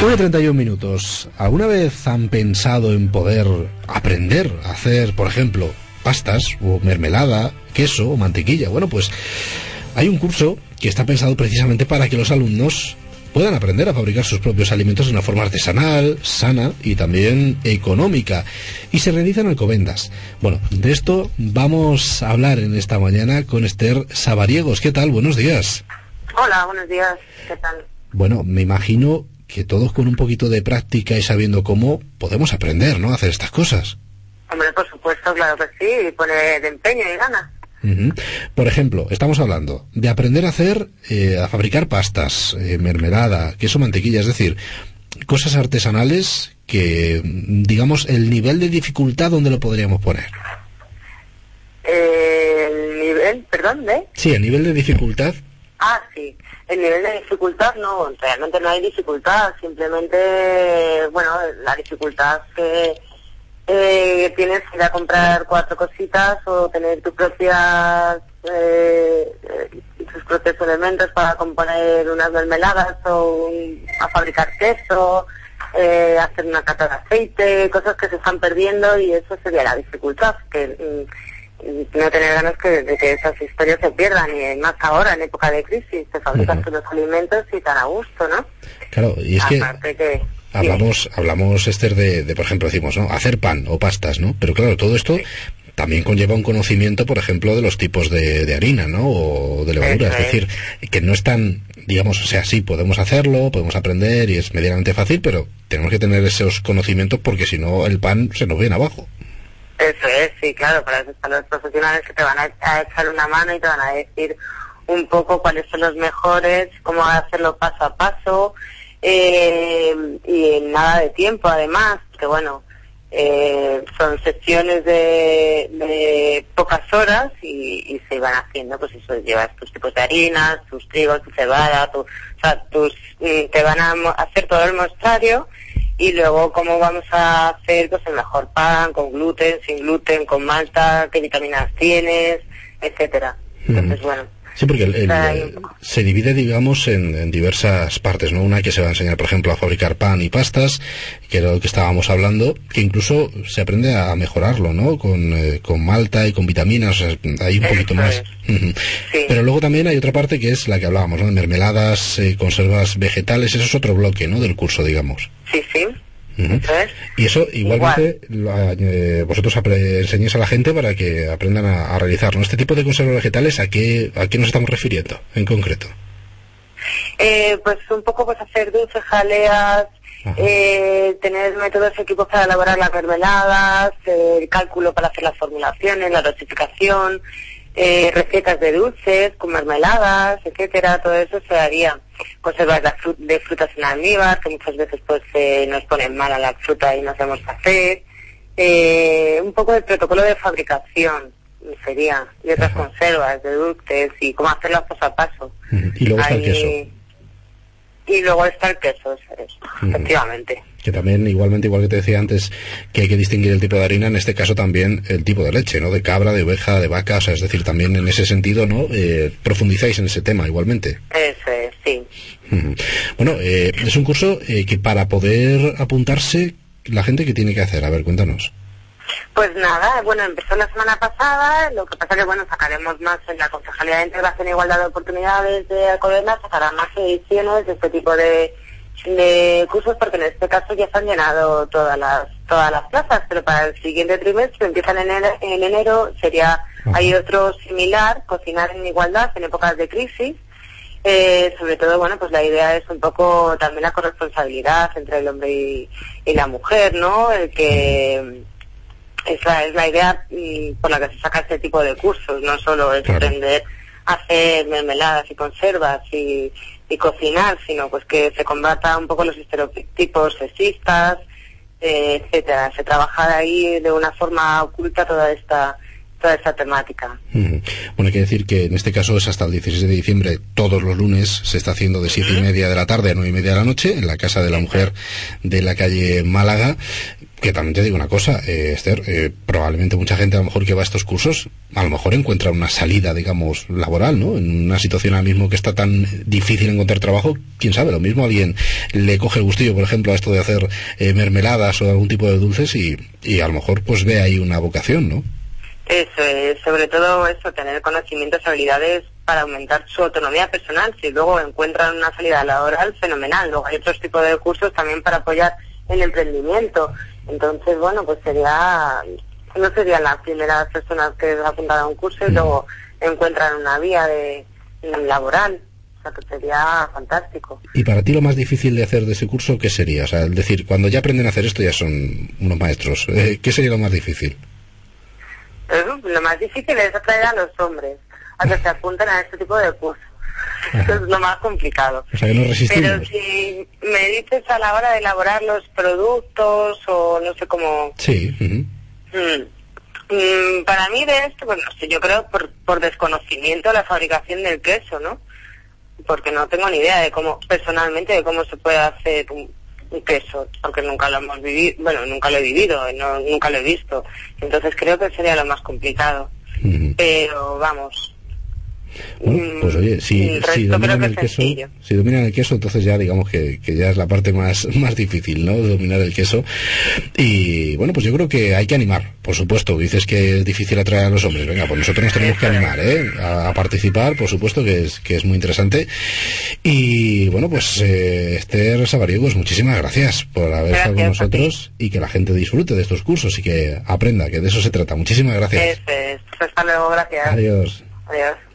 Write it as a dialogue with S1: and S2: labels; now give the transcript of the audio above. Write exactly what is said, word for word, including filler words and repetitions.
S1: nueve y treinta y un minutos. ¿Alguna vez han pensado en poder aprender a hacer, por ejemplo, pastas o mermelada, queso o mantequilla? Bueno, pues hay un curso que está pensado precisamente para que los alumnos puedan aprender a fabricar sus propios alimentos de una forma artesanal, sana y también económica. Y se realiza en Alcobendas. Bueno, de esto vamos a hablar en esta mañana con Esther Sabariegos. ¿Qué tal? Buenos días.
S2: Hola, buenos días. ¿Qué tal?
S1: Bueno, me imagino que todos con un poquito de práctica y sabiendo cómo podemos aprender, ¿no?, a hacer estas cosas.
S2: Hombre, por supuesto, claro que sí, y poner de empeño y ganas.
S1: Uh-huh. Por ejemplo, estamos hablando de aprender a hacer, eh, a fabricar pastas, eh, mermelada, queso, mantequilla, es decir, cosas artesanales que, digamos, el nivel de dificultad, ¿dónde lo podríamos poner?
S2: Eh, el nivel, perdón, ¿de?
S1: Sí, el nivel de dificultad.
S2: Ah, sí. El nivel de dificultad, no, realmente no hay dificultad, simplemente, bueno, la dificultad que eh, tienes que ir a comprar cuatro cositas o tener tus propias, eh, tus propios elementos para componer unas mermeladas o un, a fabricar queso, eh, hacer una cata de aceite, cosas que se están perdiendo, y eso sería la dificultad, que mm, no tener ganas que, de que esas historias se pierdan, y más ahora en época de crisis te fabricas uh-huh. tus alimentos y tan a gusto, ¿no?
S1: Claro, y es
S2: Aparte
S1: que,
S2: que
S1: hablamos sí. hablamos Esther de, de por ejemplo decimos, ¿no?, hacer pan o pastas, ¿no? Pero claro, todo esto sí. también conlleva un conocimiento, por ejemplo, de los tipos de, de harina, ¿no?, o de levadura, es decir, que no es tan, digamos, o sea, sí, podemos hacerlo, podemos aprender y es medianamente fácil, pero tenemos que tener esos conocimientos porque si no el pan se nos viene abajo.
S2: Eso es, sí, claro, para eso están los profesionales que te van a, a echar una mano y te van a decir un poco cuáles son los mejores, cómo hacerlo paso a paso, eh, y en nada de tiempo además, que bueno, eh, son sesiones de, de pocas horas y, y se van haciendo, pues eso, llevas tus tipos de harinas, tus trigos, tu cebada, tu, o sea, tus, te van a hacer todo el muestrario. Y luego cómo vamos a hacer pues el mejor pan, con gluten, sin gluten, con malta, qué vitaminas tienes, etcétera. Entonces, mm. bueno.
S1: Sí, porque el, el, el, se divide, digamos, en, en diversas partes, ¿no? Una que se va a enseñar, por ejemplo, a fabricar pan y pastas, que era lo que estábamos hablando, que incluso se aprende a mejorarlo, ¿no? Con, eh, con malta y con vitaminas, o sea, hay un Eso poquito más.
S2: Es. Sí.
S1: Pero luego también hay otra parte que es la que hablábamos, ¿no? Mermeladas, eh, conservas vegetales, eso es otro bloque, ¿no?, del curso, digamos.
S2: Sí, sí.
S1: Uh-huh.
S2: Entonces,
S1: y eso igualmente Igual. lo, eh, vosotros apre- enseñáis a la gente para que aprendan a, a realizarlo. Este tipo de conservas vegetales, ¿a qué, a qué nos estamos refiriendo en concreto?
S2: Eh, pues un poco pues hacer dulces, jaleas, eh, tener métodos y equipos para elaborar las mermeladas, eh, el cálculo para hacer las formulaciones, la dosificación, eh, recetas de dulces con mermeladas, etcétera. Todo eso se haría. Conservas de, frut- de frutas en almíbar, que muchas veces pues eh, nos ponen mal a la fruta y no sabemos qué hacer. Eh, un poco de protocolo de fabricación sería, y otras Ajá. conservas de dulces y cómo hacerlas paso a paso.
S1: Uh-huh. Y luego está Ahí... el queso.
S2: Y luego está el queso, eso es, uh-huh. efectivamente.
S1: Que también, igualmente, igual que te decía antes, que hay que distinguir el tipo de harina, en este caso también el tipo de leche, ¿no? De cabra, de oveja, de vaca, o sea, es decir, también en ese sentido, ¿no? Eh, profundizáis en ese tema, igualmente.
S2: Eso es, sí.
S1: Uh-huh. Bueno, eh, es un curso eh, que para poder apuntarse, la gente, ¿qué tiene que hacer? A ver, cuéntanos.
S2: Pues nada, bueno, empezó la semana pasada, lo que pasa que, bueno, sacaremos más en la Concejalía de Integración e Igualdad de Oportunidades de Alcobendas, sacarán más ediciones de este tipo de, de cursos, porque en este caso ya se han llenado todas las todas las plazas, pero para el siguiente trimestre, empiezan en enero, en enero sería, uh-huh. hay otro similar, Cocinar en Igualdad en épocas de crisis. Eh, sobre todo, bueno, pues la idea es un poco también la corresponsabilidad entre el hombre y, y la mujer, ¿no? El que... Esa es la idea mm, por la que se saca este tipo de cursos, no solo es
S1: claro.
S2: aprender a hacer mermeladas y conservas y, y cocinar, sino pues que se combata un poco los estereotipos sexistas, eh, etcétera. Se trabaja ahí de una forma oculta toda esta toda esa temática.
S1: Uh-huh. Bueno, hay que decir que en este caso es hasta el dieciséis de diciembre, todos los lunes se está haciendo de siete uh-huh. y media de la tarde a nueve y media de la noche en la Casa de la Mujer de la calle Málaga. Que también te digo una cosa, eh, Esther, eh, probablemente mucha gente a lo mejor que va a estos cursos, a lo mejor encuentra una salida, digamos, laboral, ¿no? En una situación ahora mismo que está tan difícil encontrar trabajo, quién sabe, lo mismo alguien le coge el gustillo, por ejemplo, a esto de hacer eh, mermeladas o algún tipo de dulces y, y a lo mejor pues ve ahí una vocación, ¿no?
S2: Eso es, sobre todo eso, tener conocimientos, habilidades para aumentar su autonomía personal. Si luego encuentran una salida laboral, fenomenal. Luego hay otros tipos de cursos también para apoyar el emprendimiento. Entonces, bueno, pues sería, no sería la primera persona que ha apuntado a un curso y luego encuentran una vía de, de laboral. O sea, que sería fantástico.
S1: ¿Y para ti lo más difícil de hacer de ese curso qué sería? O sea, es decir, cuando ya aprenden a hacer esto ya son unos maestros. Eh, ¿Qué sería lo más difícil?
S2: Eh, lo más difícil es atraer a los hombres a que se apunten a este tipo de cursos. Eso es lo más complicado.
S1: O sea, que no resistimos.
S2: Pero si me dices a la hora de elaborar los productos o no sé cómo...
S1: Sí. Uh-huh.
S2: Mm, mm, para mí de esto, pues no sé, yo creo por, por desconocimiento de la fabricación del queso, ¿no? Porque no tengo ni idea de cómo, personalmente, de cómo se puede hacer un, un queso, porque nunca lo hemos vivido, bueno, nunca lo he vivido, no, nunca lo he visto. Entonces creo que sería lo más complicado. Uh-huh. Pero vamos...
S1: Bueno, pues oye, si, si dominan el queso, si dominan el queso, entonces ya digamos que, que ya es la parte más, más difícil, ¿no? Dominar el queso. Y bueno, pues yo creo que hay que animar, por supuesto. Dices que es difícil atraer a los hombres. Venga, pues nosotros nos tenemos que animar, ¿eh? A, a participar, por supuesto, que es, que es muy interesante. Y bueno, pues eh, Esther Sabariegos, muchísimas gracias por haber estado con nosotros y que la gente disfrute de estos cursos y que aprenda, que de eso se trata. Muchísimas gracias.
S2: Es, es. Hasta luego, gracias.
S1: Adiós.
S2: Adiós.